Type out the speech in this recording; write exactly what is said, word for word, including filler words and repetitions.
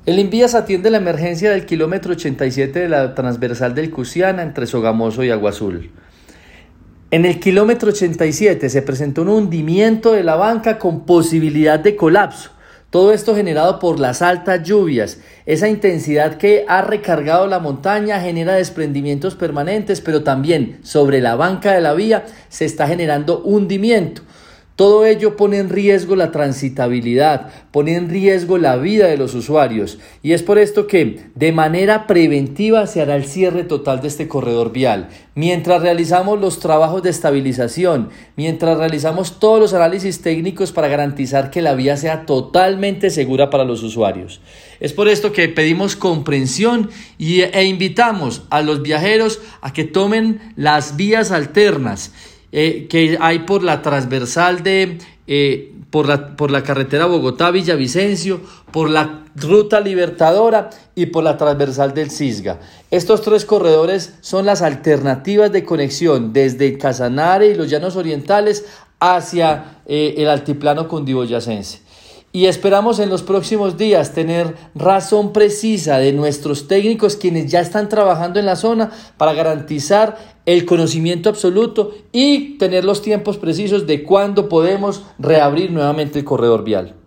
El Invías atiende la emergencia del kilómetro ochenta y siete de la transversal del Cusiana entre Sogamoso y Agua Azul. En el kilómetro ochenta y siete se presentó un hundimiento de la banca con posibilidad de colapso. Todo esto generado por las altas lluvias. Esa intensidad que ha recargado la montaña genera desprendimientos permanentes, pero también sobre la banca de la vía se está generando hundimiento. Todo ello pone en riesgo la transitabilidad, pone en riesgo la vida de los usuarios, y es por esto que de manera preventiva se hará el cierre total de este corredor vial. Mientras realizamos los trabajos de estabilización, mientras realizamos todos los análisis técnicos para garantizar que la vía sea totalmente segura para los usuarios. Es por esto que pedimos comprensión y, e invitamos a los viajeros a que tomen las vías alternas Eh, que hay por la transversal de eh, por la por la carretera Bogotá-Villavicencio, por la ruta Libertadora y por la transversal del Cisga. Estos tres corredores son las alternativas de conexión desde Casanare y los Llanos Orientales hacia eh, el altiplano cundiboyacense. Y esperamos en los próximos días tener razón precisa de nuestros técnicos, quienes ya están trabajando en la zona para garantizar el conocimiento absoluto y tener los tiempos precisos de cuándo podemos reabrir nuevamente el corredor vial.